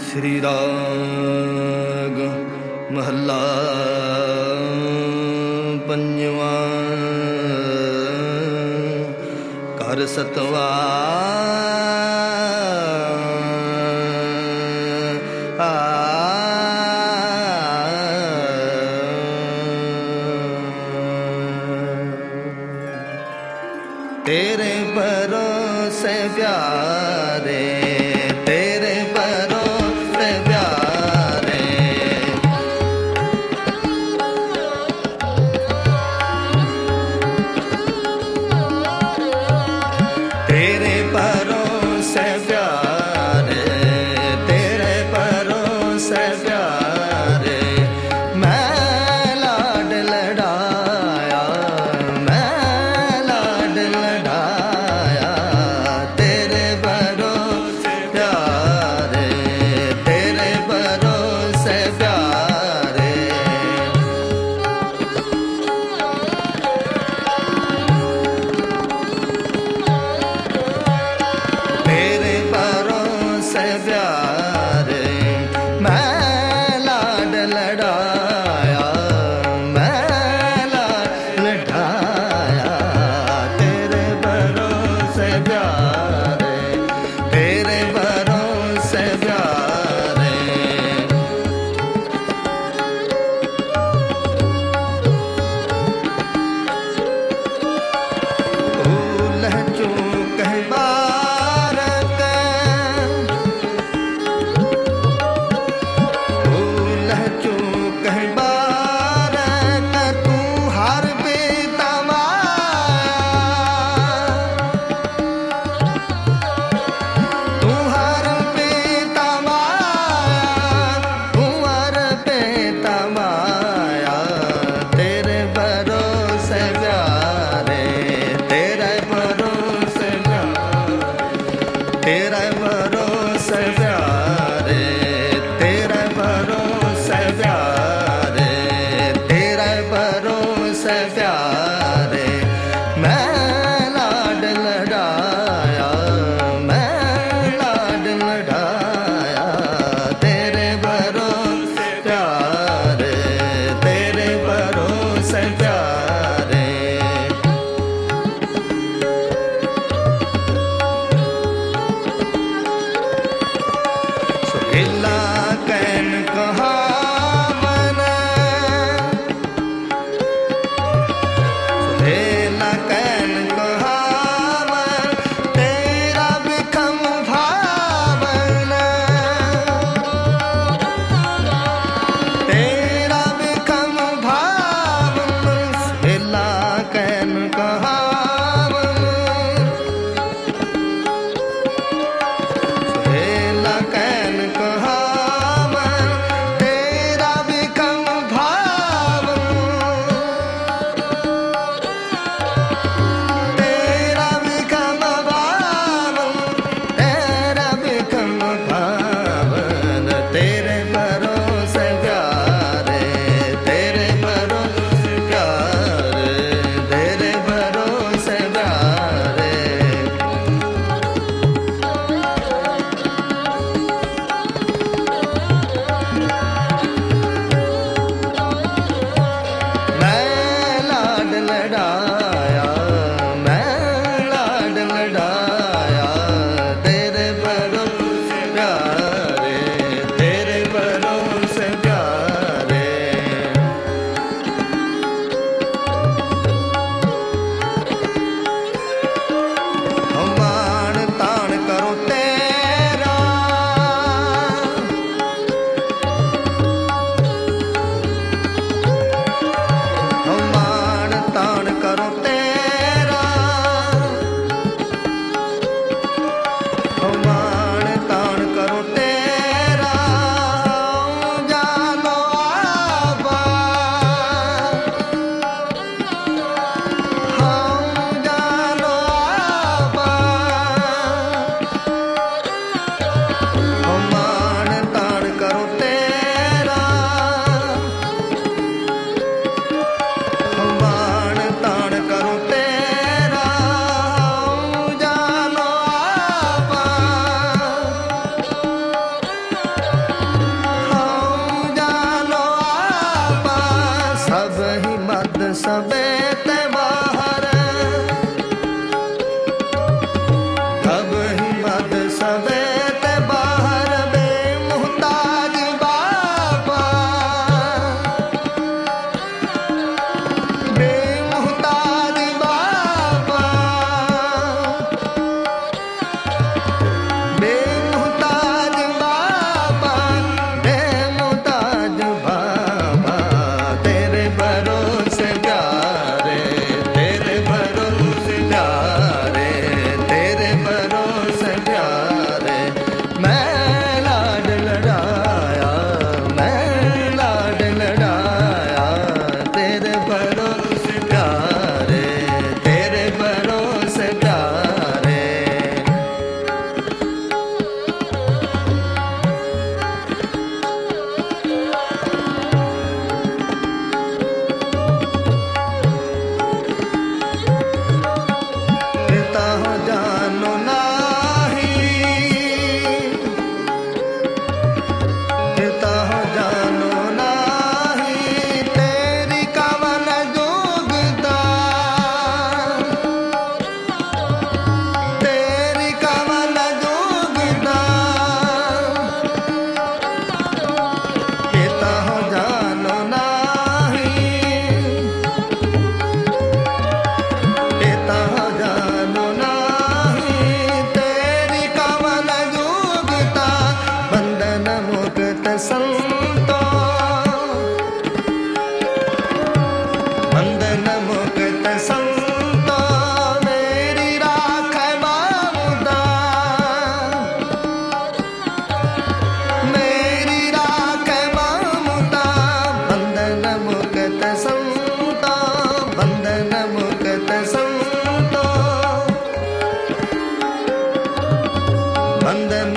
श्री राग महला पंजवा। कर सतवा तेरे भरोसे प्यारे, तेरे भरोसे प्यारे, तेरे भरोसे प्यारे, तेरे भरोसे प्यारे, मैं लाड लड़ाया, मैं लाड लड़ाया, तेरे भरोसे प्यारे, तेरे भरोसे प्यारे, तेरे भरोसे प्यारे, मैं लाड लड़ाया, मैं लाड लड़ाया, तेरे भरोसे प्यारे, तेरे भरोसे प्यारे। भूल चूक बारक, भूल चूक बारक, तू हर बेतमाया, तू हर बेतमाया, तू हर बेतमाया, तेरे भरोसे प्यारे, तेरे भरोसे प्यारे, तेरे भरोसे प्यारे, तेरे भरोसे प्यारे, तेरे भरोसे प्यारे, मैं लाड लड़ाया, मैं लाड लड़ाया, तेरे भरोसे प्यारे, तेरे भरोसे प्यारे।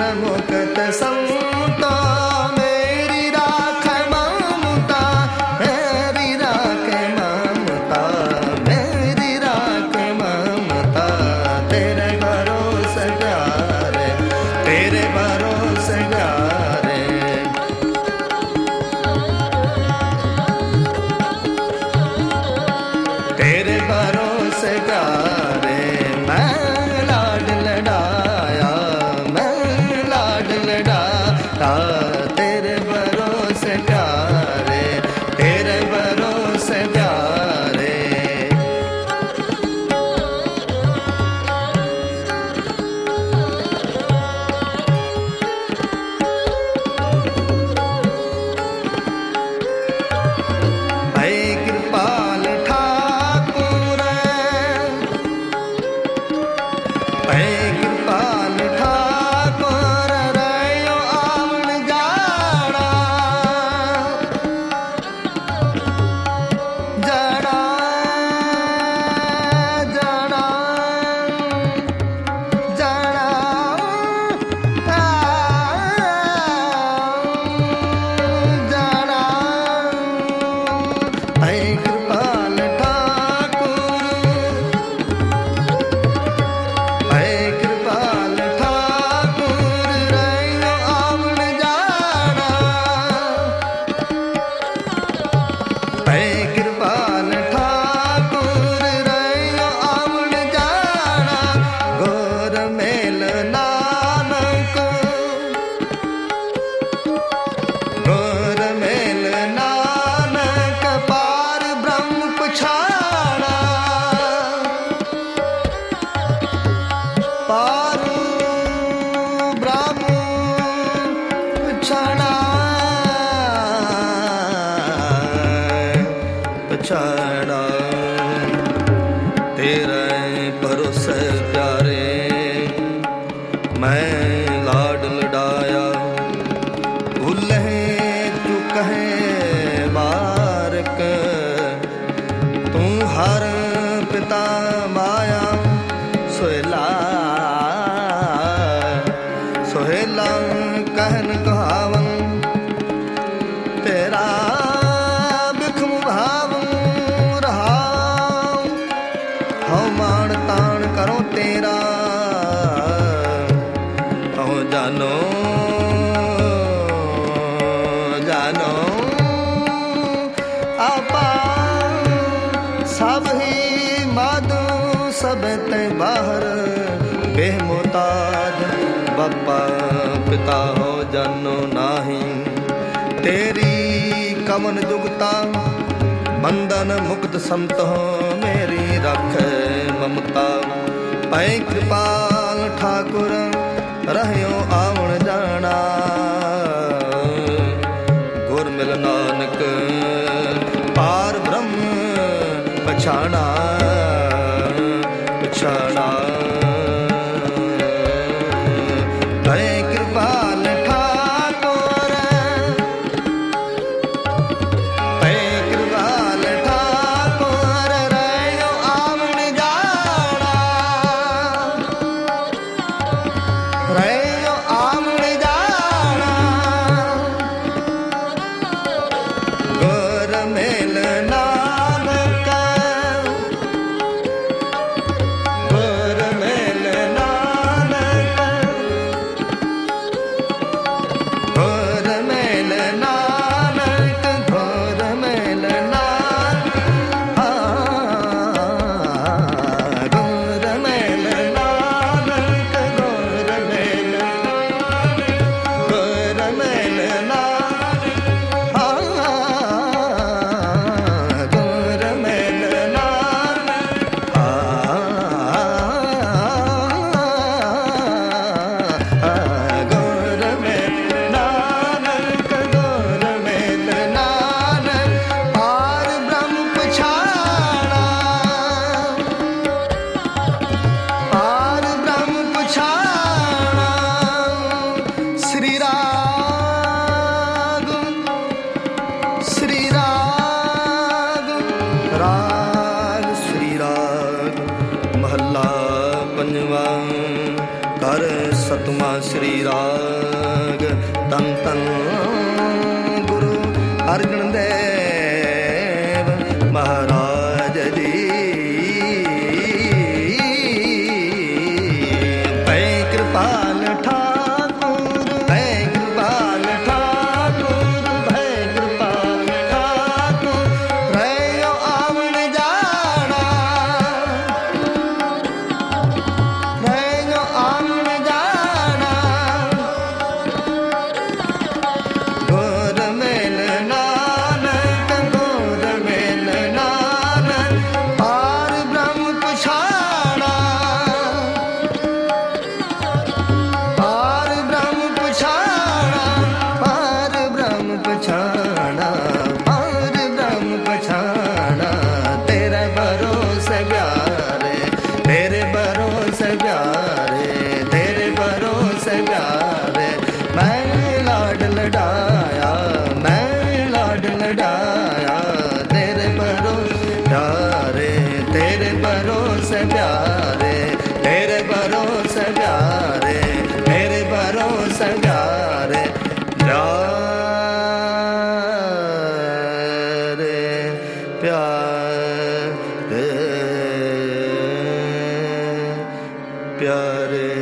मुक्त संता मेरी राख ममता, मेरी राख ममता, मेरी राख ममता। तेरे भरोसे प्यारे, तेरे भरोसे प्यारे, तेरे भरोसे प्यारे। मैं लाड लड़ाया, मैं लाड लड़ाया, तेरे भरोसे प्यारे, तेरे भरोसे प्यारे। ऐ कृपाल ठाकुर, ऐ कृपाल ठाकुर, रयो आवण जाड़ा, जड़ा जड़ा जड़ा जड़ा। ऐ कृपाल ठाकुर, ऐ कृपाल ठाकुर, रयो आवण जाड़ा, ऐ कृपाल ठाकुर, रयो आवण जाड़ा। गोर मेल नानक, गोर मेल नानक, पार ब्रह्म पछाड़ा, पार ब्रह्म पछाड़ा, पछाड़ा। तेरे भरोसे प्यारे, मैं लाड लड़ाया, भूले चुके बारक। तू हर पिता माया, सोहेला सोहेला कहन कहावन, तेरा बिखम भावं रहा। हूँ मान तान करो तेरा, हूँ जानो जानो आपा। सब ही माधु सब ते बाहर, बेमुताज बापा पिता हो जानो नाही। तेरी कमन जुगता बंधन मुक्त संत हो, मेरी रख ममता। पै कृपाल ठाकुर, रहयो आवण जाना, गुर मिल नानक, पार ब्रह्म पछाना, पछाना। पै कृपाल ठाकुर, पै कृपाल ठाकुर, रयो आवण जाड़ा, रयो आवण जाड़ा। गोर मेल नानक, गोर मेल नानक, सुरमा श्री राग तन तन गुरु अर्जन देव महाराज जी पै कृपाल ठाकुर पै कृपाल ठाकुर पै कृपाल ठाकुर रयो आवन जाना रयो आवन जाना गोर मेल नानक गोर मेल नानक पार ब्रह्म पुछाना पार ब्रह्म पुछाना पार ब्रह्म पुछाना पार ब्रह्म पुछाना तेरे भरोसे प्यारे तेरे भरोसे प्यारे तेरे भरोसे प्यारे मैं लाड लडाया मैं लाड लडाया तेरे भरोसे प्यारे तेरे भरोसे प्यारे तेरे भरोसे प्यारे तेरे भरोसे प्यारे प्यारे प्यारे प्यारे